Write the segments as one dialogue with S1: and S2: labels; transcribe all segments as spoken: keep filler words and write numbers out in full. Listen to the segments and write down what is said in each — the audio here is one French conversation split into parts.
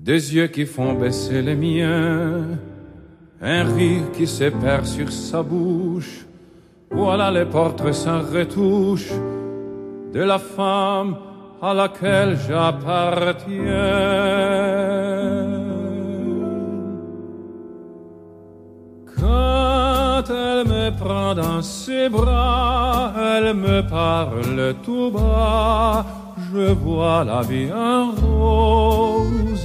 S1: Des yeux qui font baisser les miens, un rire qui se perd sur sa bouche. Voilà les portraits sans retouche de la femme à laquelle j'appartiens. Quand elle me prend dans ses bras, elle me parle tout bas, je vois la vie en rose.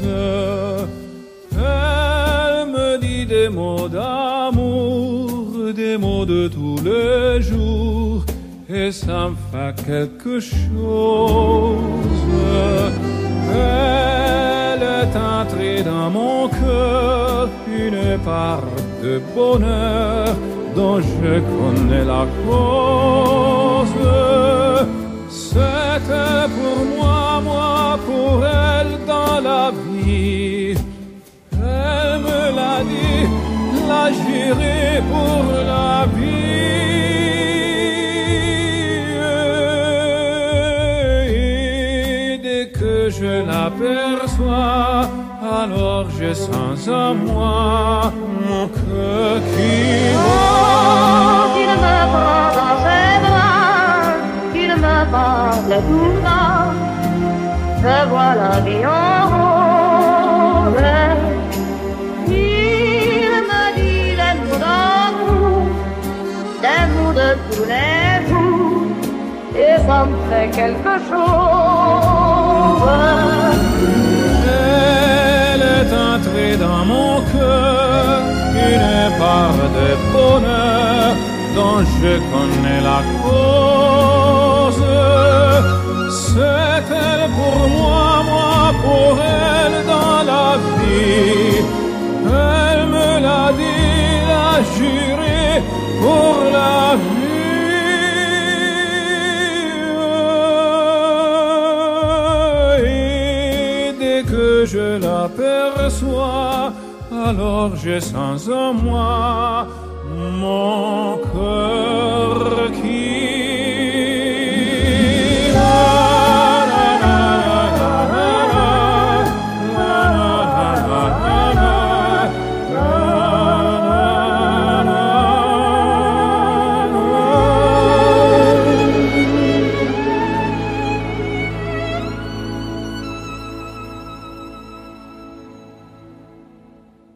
S1: Elle me dit des mots d'amour, des mots de tous les jours, et ça me fait quelque chose. Elle est entrée dans mon cœur, une part de bonheur dont je connais la cause. C'était pour moi, moi pour elle dans la vie. Elle me l'a dit, la juré pour la vie. Et dès que je l'aperçois, alors je sens en moi mon cœur qui bat.
S2: Qu'il me prend dans ses bras, qu'il me parle tout bas, je vois la vie en rose. Il me dit les mots d'amour, des mots de tous les jours, et ça me fait quelque chose.
S1: Elle est entrée dans mon cœur, une part de bonheur dont je connais la cause. C'est elle pour moi, moi pour elle dans la vie. Elle me l'a dit, l'a juré pour la vie. Et dès que je l'aperçois, alors je sens en moi mon cœur qui